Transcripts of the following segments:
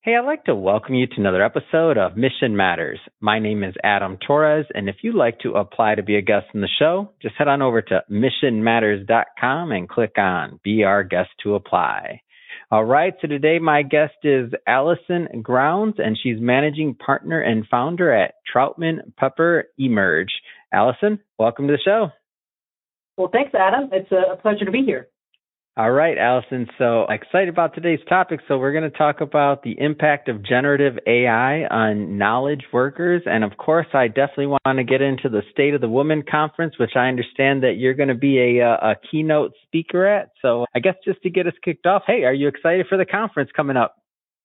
Hey, I'd like to welcome you to another episode of Mission Matters. My name is Adam Torres, and if you'd like to apply to be a guest on the show, just head on over to missionmatters.com and click on Be Our Guest to apply. All right, so today my guest is Allison Grounds, and she's managing partner and founder at Troutman Pepper Emerge. Allison, welcome to the show. Well, thanks, Adam. It's a pleasure to be here. All right, Allison. So excited about today's topic. So we're going to talk about the impact of generative AI on knowledge workers. And of course, I definitely want to get into the State of the Woman Conference, which I understand that you're going to be a keynote speaker at. So I guess just to get us kicked off, hey, are you excited for the conference coming up?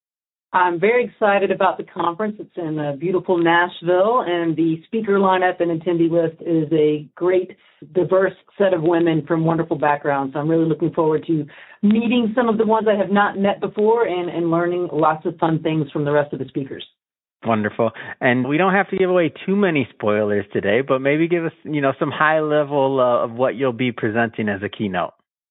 I'm very excited about the conference. It's in beautiful Nashville, and the speaker lineup and attendee list is a great, diverse set of women from wonderful backgrounds. So I'm really looking forward to meeting some of the ones I have not met before and learning lots of fun things from the rest of the speakers. Wonderful. And we don't have to give away too many spoilers today, but maybe give us, some high level of what you'll be presenting as a keynote.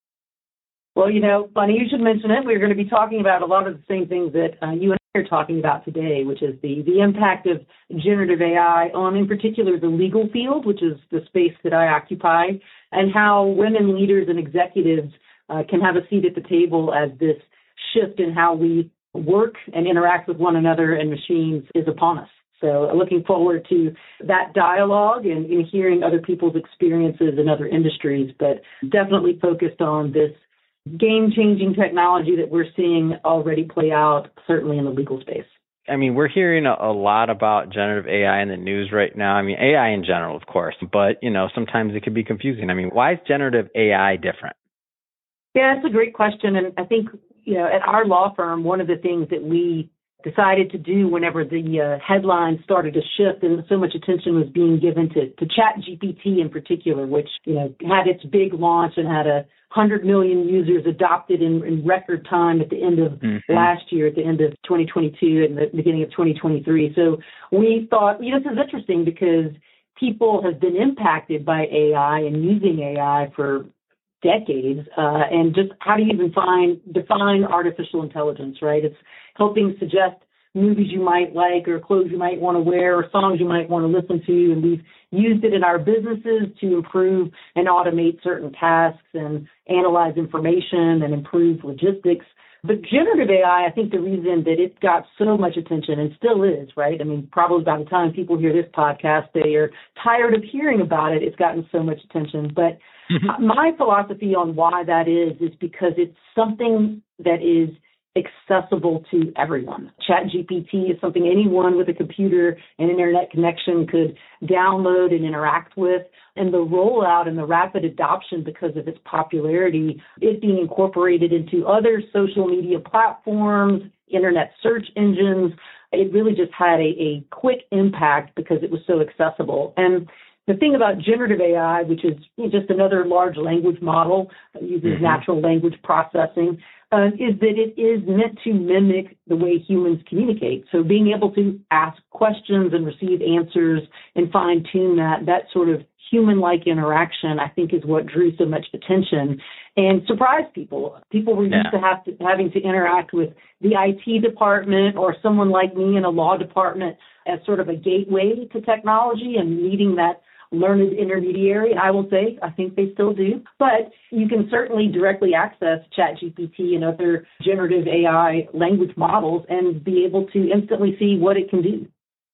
Well, funny you should mention it. We're going to be talking about a lot of the same things that you and I are talking about today, which is the impact of generative AI on, in particular, the legal field, which is the space that I occupy, and how women leaders and executives can have a seat at the table as this shift in how we work and interact with one another and machines is upon us. So looking forward to that dialogue and hearing other people's experiences in other industries, but definitely focused on this game-changing technology that we're seeing already play out, certainly in the legal space. I mean, we're hearing a lot about generative AI in the news right now. I mean, AI in general, of course, but, sometimes it can be confusing. I mean, why is generative AI different? Yeah, that's a great question. And I think, at our law firm, one of the things that we decided to do whenever the headlines started to shift and so much attention was being given to ChatGPT in particular, which, had its big launch and had 100 million users adopted in record time at the end of last year, at the end of 2022 and the beginning of 2023. So we thought, this is interesting because people have been impacted by AI and using AI for decades, and just how do you even define artificial intelligence, right? It's helping suggest movies you might like or clothes you might want to wear or songs you might want to listen to, and we've used it in our businesses to improve and automate certain tasks and analyze information and improve logistics. But generative AI, I think the reason that it got so much attention and still is, right? I mean, probably by the time people hear this podcast, they are tired of hearing about it. It's gotten so much attention. But my philosophy on why that is because it's something that is accessible to everyone. ChatGPT is something anyone with a computer and internet connection could download and interact with. And the rollout and the rapid adoption because of its popularity, it being incorporated into other social media platforms, internet search engines, it really just had a quick impact because it was so accessible. And the thing about generative AI, which is just another large language model that uses natural language processing, is that it is meant to mimic the way humans communicate. So being able to ask questions and receive answers and fine-tune that sort of human-like interaction, I think, is what drew so much attention and surprised people. People were used to having to interact with the IT department or someone like me in a law department as sort of a gateway to technology and needing that learned intermediary. I will say, I think they still do. But you can certainly directly access ChatGPT and other generative AI language models and be able to instantly see what it can do.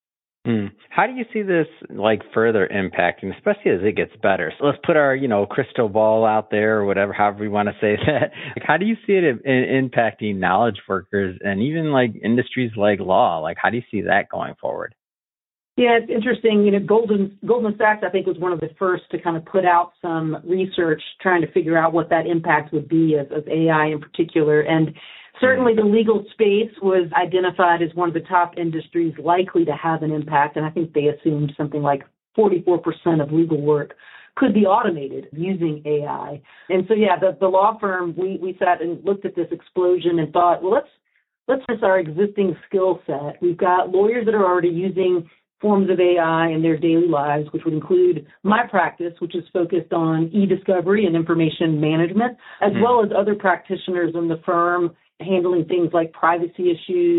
How do you see this further impacting, especially as it gets better? So let's put our, crystal ball out there or whatever, however we want to say that. How do you see it impacting knowledge workers and even industries like law? How do you see that going forward? Yeah, it's interesting. Goldman Sachs, I think, was one of the first to kind of put out some research trying to figure out what that impact would be of AI in particular. And certainly the legal space was identified as one of the top industries likely to have an impact. And I think they assumed something like 44% of legal work could be automated using AI. And so, the law firm, we sat and looked at this explosion and thought, well, let's use our existing skill set. We've got lawyers that are already using forms of AI in their daily lives, which would include my practice, which is focused on e-discovery and information management, as well as other practitioners in the firm handling things like privacy issues,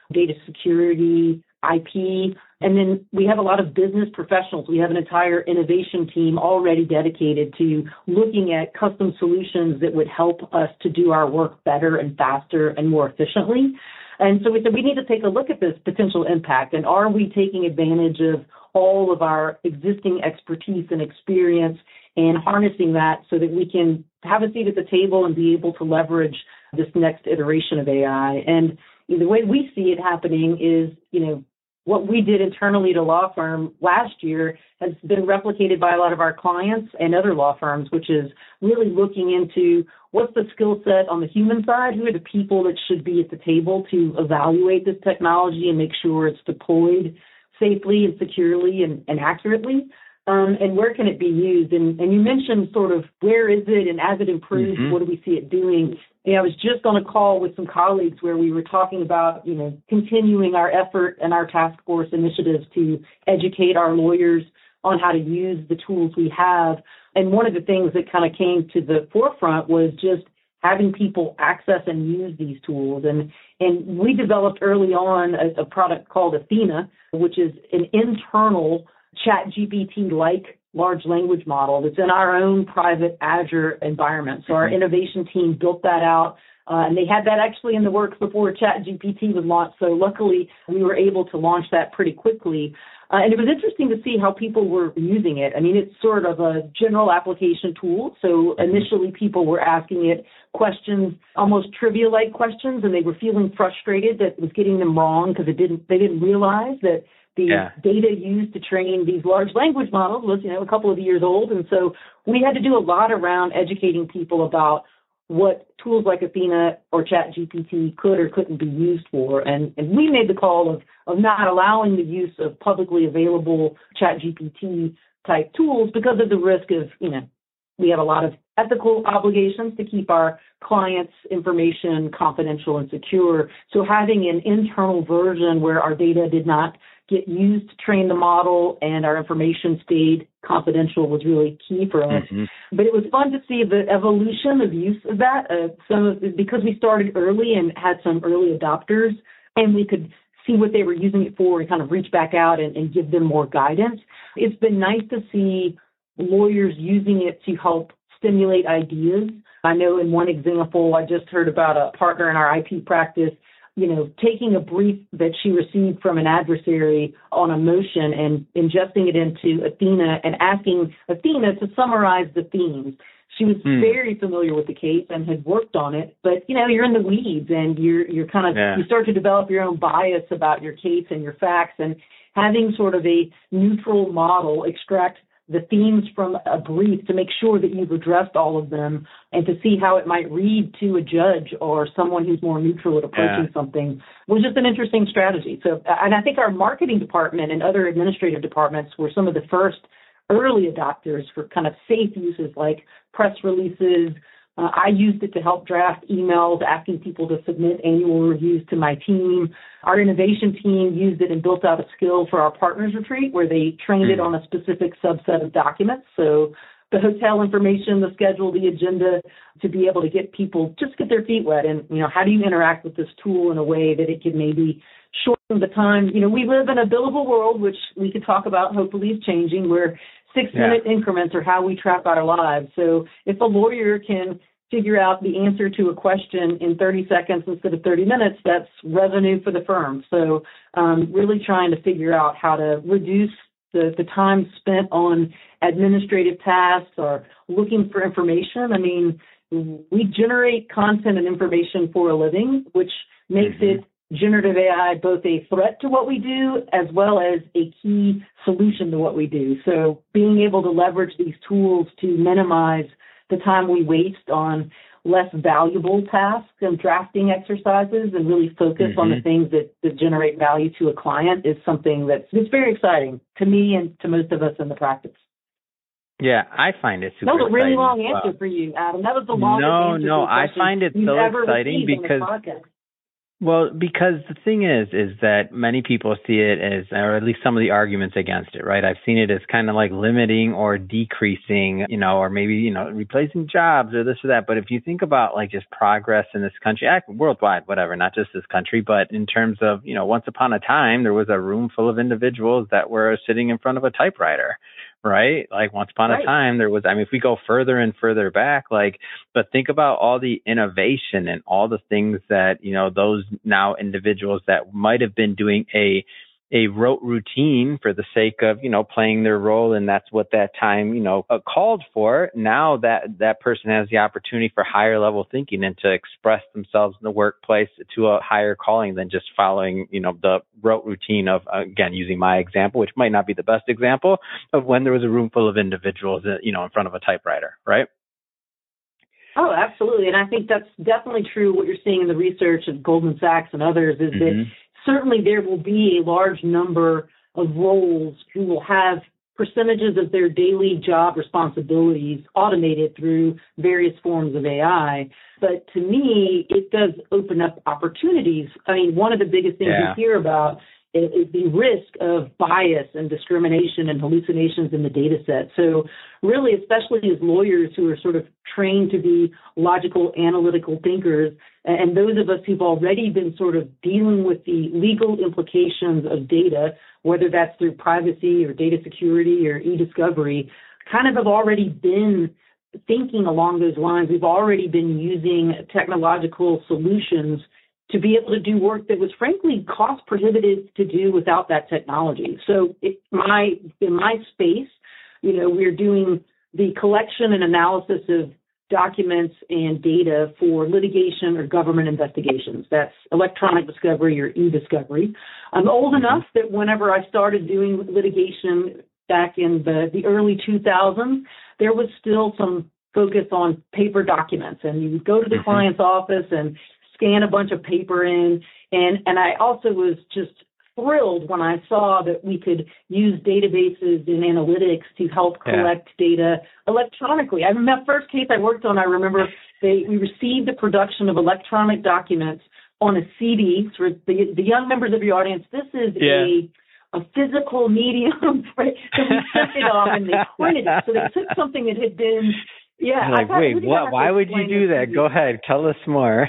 data security, IP. And then we have a lot of business professionals. We have an entire innovation team already dedicated to looking at custom solutions that would help us to do our work better and faster and more efficiently. And so we said we need to take a look at this potential impact, and are we taking advantage of all of our existing expertise and experience and harnessing that so that we can have a seat at the table and be able to leverage this next iteration of AI. And the way we see it happening is, what we did internally at a law firm last year has been replicated by a lot of our clients and other law firms, which is really looking into what's the skill set on the human side, who are the people that should be at the table to evaluate this technology and make sure it's deployed safely and securely and accurately, and where can it be used? And you mentioned sort of where is it, and as it improves, what do we see it doing? I was just on a call with some colleagues where we were talking about, continuing our effort and our task force initiatives to educate our lawyers on how to use the tools we have. And one of the things that kind of came to the forefront was just having people access and use these tools. And we developed early on a product called Athena, which is an internal ChatGPT-like large language model that's in our own private Azure environment. So our innovation team built that out, and they had that actually in the works before ChatGPT was launched. So luckily, we were able to launch that pretty quickly. And it was interesting to see how people were using it. I mean, it's sort of a general application tool. So initially, people were asking it questions, almost trivia-like questions, and they were feeling frustrated that it was getting them wrong because they didn't realize that the data used to train these large language models was, a couple of years old. And so we had to do a lot around educating people about what tools like Athena or ChatGPT could or couldn't be used for. And we made the call of not allowing the use of publicly available ChatGPT type tools because of the risk of, we have a lot of ethical obligations to keep our clients' information confidential and secure. So having an internal version where our data did not get used to train the model and our information stayed confidential was really key for us. But it was fun to see the evolution of use of that. Because we started early and had some early adopters, and we could see what they were using it for and kind of reach back out and give them more guidance. It's been nice to see lawyers using it to help stimulate ideas. I know in one example, I just heard about a partner in our IP practice, taking a brief that she received from an adversary on a motion and ingesting it into Athena and asking Athena to summarize the themes. She was very familiar with the case and had worked on it, but you're in the weeds and you're kind of you start to develop your own bias about your case and your facts, and having sort of a neutral model extract the themes from a brief to make sure that you've addressed all of them and to see how it might read to a judge or someone who's more neutral at approaching something was just an interesting strategy. So, and I think our marketing department and other administrative departments were some of the first early adopters for kind of safe uses like press releases. I used it to help draft emails asking people to submit annual reviews to my team. Our innovation team used it and built out a skill for our partners retreat where they trained it on a specific subset of documents. So the hotel information, the schedule, the agenda, to be able to get people just get their feet wet. And, how do you interact with this tool in a way that it can maybe shorten the time? We live in a billable world, which we could talk about, hopefully is changing, where 6-minute increments are how we track our lives. So if a lawyer can figure out the answer to a question in 30 seconds instead of 30 minutes, that's revenue for the firm. So really trying to figure out how to reduce the time spent on administrative tasks or looking for information. I mean, we generate content and information for a living, which makes it generative AI both a threat to what we do as well as a key solution to what we do. So being able to leverage these tools to minimize the time we waste on less valuable tasks and drafting exercises and really focus on the things that generate value to a client is something it's very exciting to me and to most of us in the practice. Yeah, I find it super exciting. That was a really long answer for you, Adam. That was the longest answer. No, I find it so exciting because Well, because the thing is that many people see it as, or at least some of the arguments against it, right? I've seen it as kind of like limiting or decreasing, or maybe, replacing jobs or this or that. But if you think about like just progress in this country, worldwide, whatever, not just this country, but in terms of, once upon a time, there was a room full of individuals that were sitting in front of a typewriter. Right? Like once upon a time, there was, if we go further and further back, but think about all the innovation and all the things that, those now individuals that might have been doing a rote routine for the sake of, playing their role. And that's what that time, called for. Now that person has the opportunity for higher level thinking and to express themselves in the workplace to a higher calling than just following, the rote routine of, again, using my example, which might not be the best example of when there was a room full of individuals, in front of a typewriter, right? Oh, absolutely. And I think that's definitely true. What you're seeing in the research of Goldman Sachs and others is that certainly there will be a large number of roles who will have percentages of their daily job responsibilities automated through various forms of AI. But to me, it does open up opportunities. One of the biggest things we hear about is the risk of bias and discrimination and hallucinations in the data set. So really, especially as lawyers who are sort of trained to be logical, analytical thinkers, and those of us who've already been sort of dealing with the legal implications of data, whether that's through privacy or data security or e-discovery, kind of have already been thinking along those lines. We've already been using technological solutions to be able to do work that was frankly cost prohibitive to do without that technology. So in my space, we're doing the collection and analysis of documents and data for litigation or government investigations. That's electronic discovery or e-discovery. I'm old enough that whenever I started doing litigation back in the early 2000s, there was still some focus on paper documents, and you would go to the client's office and scan a bunch of paper in. And I also was just thrilled when I saw that we could use databases and analytics to help collect data electronically. I remember the first case I worked on, I remember we received the production of electronic documents on a CD. For the young members of your audience, this is a physical medium, right? So we sent it off and they printed it. So they took something that had been, why would you do that? Go ahead, tell us more.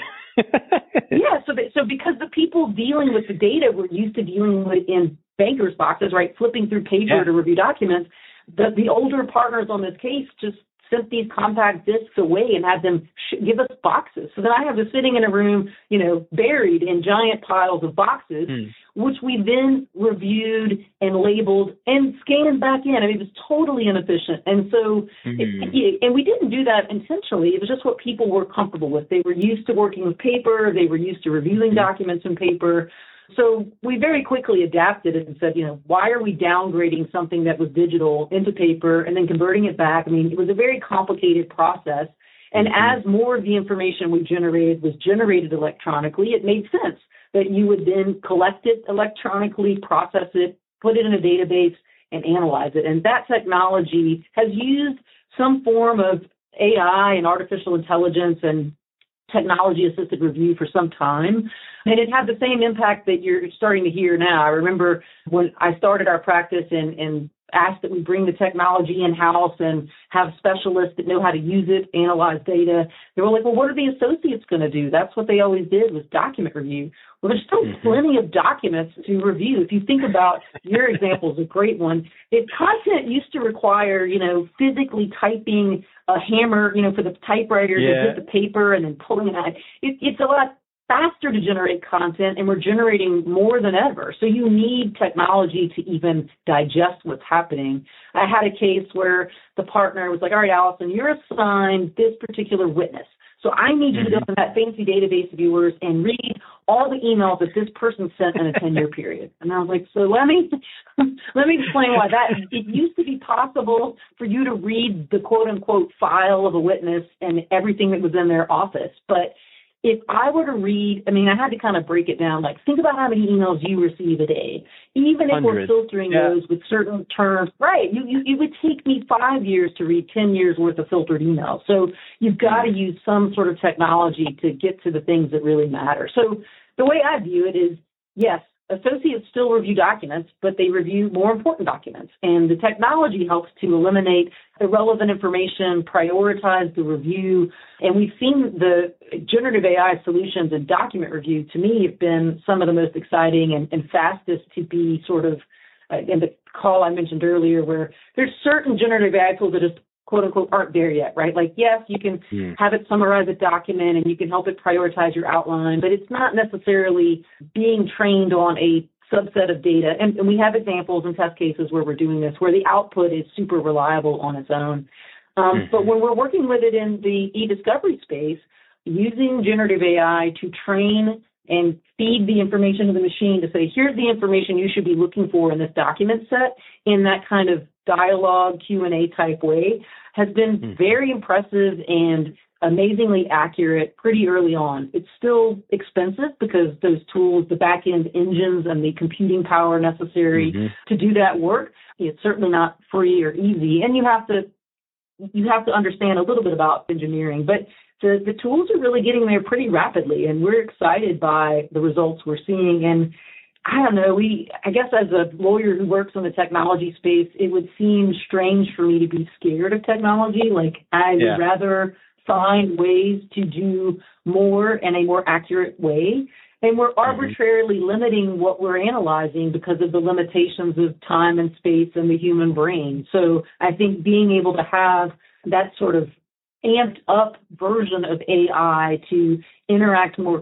So because the people dealing with the data were used to dealing with in bankers' boxes, right, flipping through paper to review documents, the older partners on this case just sent these compact discs away and had them give us boxes. So then I have this sitting in a room, buried in giant piles of boxes, which we then reviewed and labeled and scanned back in. It was totally inefficient. And so, and we didn't do that intentionally. It was just what people were comfortable with. They were used to working with paper. They were used to reviewing documents in paper. So we very quickly adapted and said, why are we downgrading something that was digital into paper and then converting it back? It was a very complicated process. And as more of the information we generated was generated electronically, it made sense that you would then collect it electronically, process it, put it in a database, and analyze it. And that technology has used some form of AI and artificial intelligence and technology-assisted review for some time. And it had the same impact that you're starting to hear now. I remember when I started our practice and asked that we bring the technology in-house and have specialists that know how to use it, analyze data. They were like, well, what are the associates going to do? That's what they always did, was document review. Well, there's still plenty of documents to review. If you think about your example is a great one. If content used to require, physically typing a hammer, for the typewriter to hit the paper and then pulling it out, it's a lot faster to generate content, and we're generating more than ever. So you need technology to even digest what's happening. I had a case where the partner was like, all right, Allison, you're assigned this particular witness. So I need you to go in that fancy database of yours and read all the emails that this person sent in a 10-year period. And I was like, so let me explain why that. It used to be possible for you to read the quote-unquote file of a witness and everything that was in their office. But if I were to read, I had to kind of break it down. Like, think about how many emails you receive a day. Even if we're filtering those with certain terms, right? It would take me 5 years to read 10 years worth of filtered emails. So you've got to use some sort of technology to get to the things that really matter. So the way I view it is, yes, associates still review documents, but they review more important documents. And the technology helps to eliminate irrelevant information, prioritize the review. And we've seen the generative AI solutions in document review, to me, have been some of the most exciting and fastest to be sort of in the call I mentioned earlier, where there's certain generative AI tools that just quote unquote aren't there yet, right? Like, yes, you can have it summarize a document and you can help it prioritize your outline, but it's not necessarily being trained on a subset of data. And we have examples and test cases where we're doing this, where the output is super reliable on its own. But when we're working with it in the e-discovery space, using generative AI to train and feed the information to the machine to say, here's the information you should be looking for in this document set, in that kind of dialogue Q&A type way, has been very impressive and amazingly accurate pretty early on. It's still expensive because those tools, the back-end engines and the computing power necessary to do that work, it's certainly not free or easy. And you have to understand a little bit about engineering. But the tools are really getting there pretty rapidly, and we're excited by the results we're seeing. And I don't know, I guess as a lawyer who works in the technology space, it would seem strange for me to be scared of technology. Like, I would rather find ways to do more in a more accurate way. And we're arbitrarily limiting what we're analyzing because of the limitations of time and space and the human brain. So I think being able to have that sort of amped up version of AI to interact more,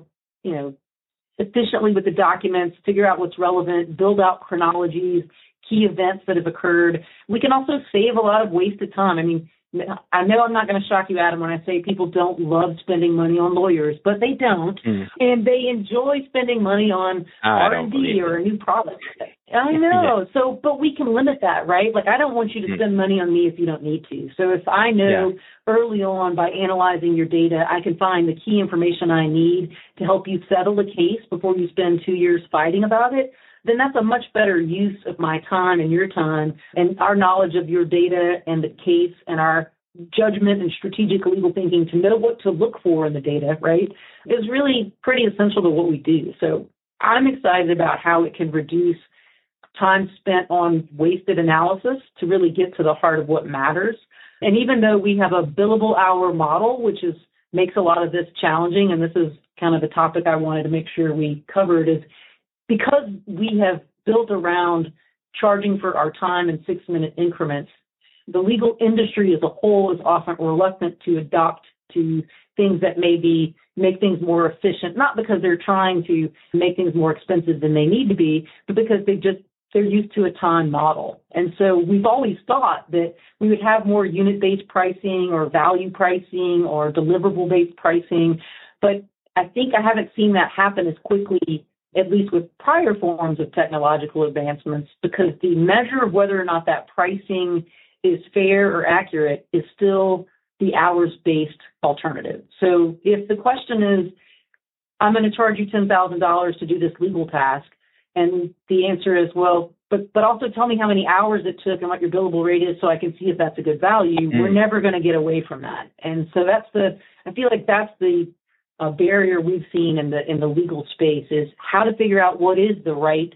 efficiently with the documents, figure out what's relevant, build out chronologies, key events that have occurred. We can also save a lot of wasted time. I mean, I know I'm not going to shock you, Adam, when I say people don't love spending money on lawyers, but they don't. And they enjoy spending money on R&D or a new product. I know. So, but we can limit that, right? Like, I don't want you to spend money on me if you don't need to. So if I know early on by analyzing your data, I can find the key information I need to help you settle a case before you spend 2 years fighting about it, then that's a much better use of my time and your time and our knowledge of your data and the case and our judgment and strategic legal thinking to know what to look for in the data, right, is really pretty essential to what we do. So I'm excited about how it can reduce time spent on wasted analysis to really get to the heart of what matters. And even though we have a billable hour model, which makes a lot of this challenging, and this is kind of the topic I wanted to make sure we covered, is because we have built around charging for our time in 6-minute increments, the legal industry as a whole is often reluctant to adopt to things that maybe make things more efficient, not because they're trying to make things more expensive than they need to be, but because they're used to a time model. And so we've always thought that we would have more unit-based pricing or value pricing or deliverable-based pricing, but I think I haven't seen that happen as quickly, at least with prior forms of technological advancements, because the measure of whether or not that pricing is fair or accurate is still the hours-based alternative. So if the question is, I'm going to charge you $10,000 to do this legal task, and the answer is, well, but also tell me how many hours it took and what your billable rate is so I can see if that's a good value, we're never going to get away from that. And so I feel like that's the barrier we've seen in the legal space, is how to figure out what is the right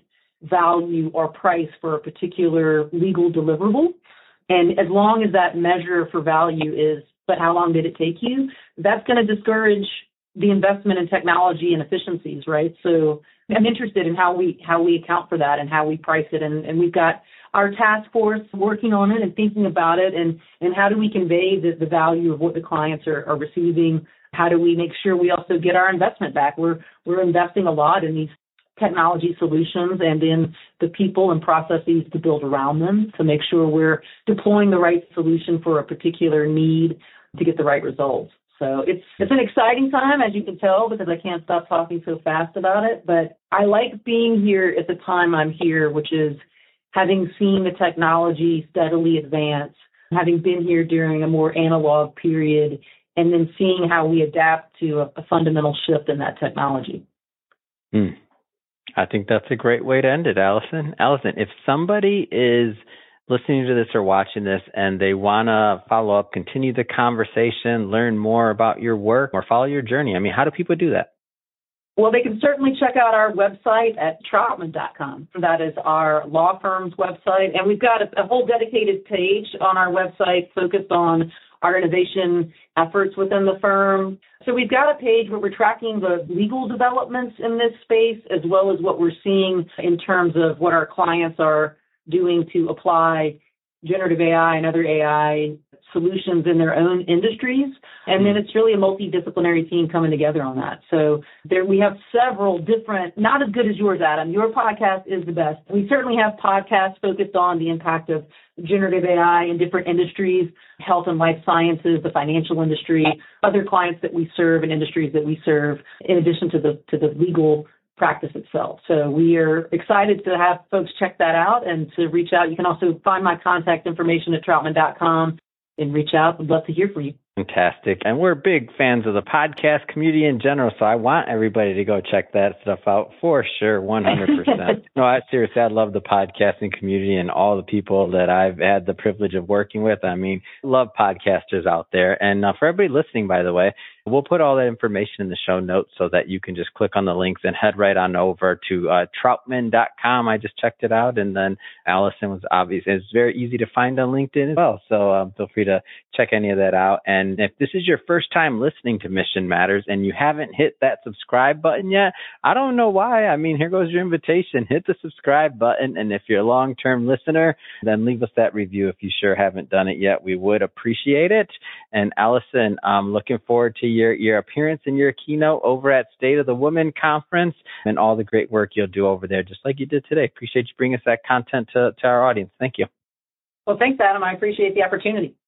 value or price for a particular legal deliverable. And as long as that measure for value is, but how long did it take you, that's going to discourage the investment in technology and efficiencies, right? So I'm interested in how we account for that and how we price it. And we've got our task force working on it and thinking about it, and how do we convey the value of what the clients are receiving? How do we make sure we also get our investment back? We're investing a lot in these technology solutions and in the people and processes to build around them to make sure we're deploying the right solution for a particular need to get the right results. So it's an exciting time, as you can tell, because I can't stop talking so fast about it. But I like being here at the time I'm here, which is having seen the technology steadily advance, having been here during a more analog period, and then seeing how we adapt to a fundamental shift in that technology. I think that's a great way to end it, Allison. Allison, if somebody is listening to this or watching this and they want to follow up, continue the conversation, learn more about your work, or follow your journey, I mean, how do people do that? Well, they can certainly check out our website at troutman.com. That is our law firm's website. And we've got a whole dedicated page on our website focused on our innovation efforts within the firm. So we've got a page where we're tracking the legal developments in this space, as well as what we're seeing in terms of what our clients are doing to apply generative AI and other AI solutions in their own industries. And then it's really a multidisciplinary team coming together on that. So there we have several different, not as good as yours, Adam. Your podcast is the best. We certainly have podcasts focused on the impact of generative AI in different industries, health and life sciences, the financial industry, other clients that we serve and industries that we serve, in addition to the legal practice itself. So we are excited to have folks check that out and to reach out. You can also find my contact information at troutman.com and reach out. We'd love to hear from you. Fantastic. And we're big fans of the podcast community in general, so I want everybody to go check that stuff out for sure, 100%. No, seriously, I love the podcasting community and all the people that I've had the privilege of working with. I mean, love podcasters out there. And for everybody listening, by the way, we'll put all that information in the show notes so that you can just click on the links and head right on over to troutman.com. I just checked it out. And then Allison was obvious. It's very easy to find on LinkedIn as well. So feel free to check any of that out. And if this is your first time listening to Mission Matters and you haven't hit that subscribe button yet, I don't know why. I mean, here goes your invitation. Hit the subscribe button. And if you're a long-term listener, then leave us that review if you sure haven't done it yet. We would appreciate it. And Allison, I'm looking forward to your appearance and your keynote over at State of the Women Conference and all the great work you'll do over there, just like you did today. Appreciate you bringing us that content to our audience. Thank you. Well, thanks, Adam. I appreciate the opportunity.